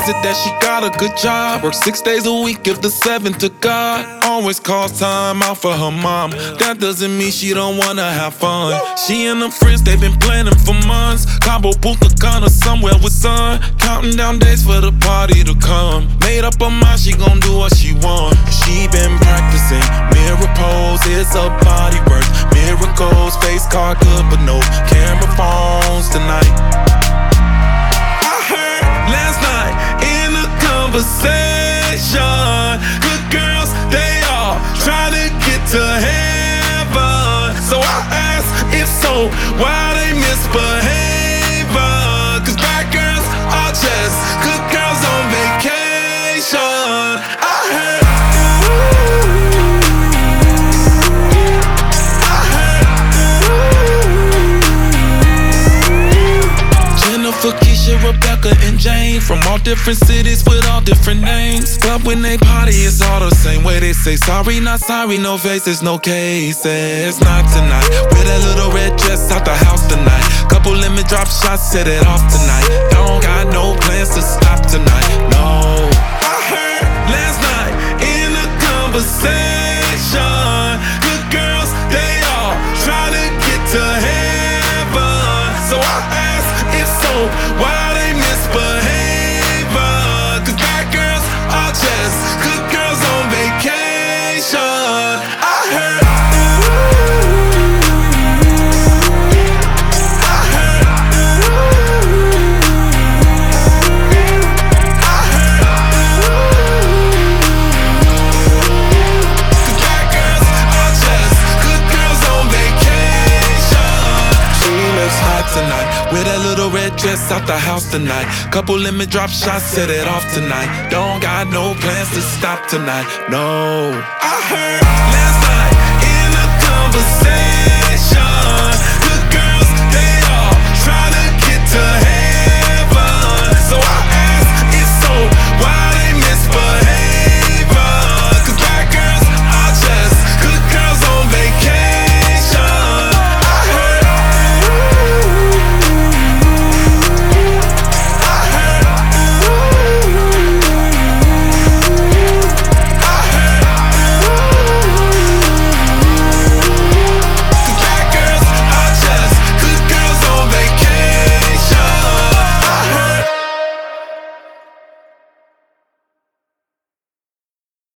is it that she got a good job? Works 6 days a week, give the 7 to God. Always calls time out for her mom. That doesn't mean she don't wanna have fun. She and her friends, they've been planning for months. Cabo Punta Cana, somewhere with sun. Counting down days for the party to come. Made up her mind, she gon' do what she want. She been practicing mirror pose, it's a body work. Miracles, face card good, but no camera phones tonight. I heard last night in a conversation, good girls, they all try to get to heaven. So I asked, if so, why they misbehave? Cause bad girls are just good girls on vacation. I heard Jennifer, Keisha, Rebecca, and Jane, from all different cities with all different names. But when they party, it's all the same way. They say sorry, not sorry, no faces, no cases. Not tonight, with that little red dress out the house tonight. Couple limit drop shots, set it off tonight. Don't got no plans to stop tonight, no. I heard last night in a conversation, good girls, they all try to get to heaven. So I asked, if so, why they misbehave? Cause bad girls are just good girls on vacation. I heard tonight, with that little red dress out the house tonight. Couple limit drop shots, set it off tonight. Don't got no plans to stop tonight, no. I heard last night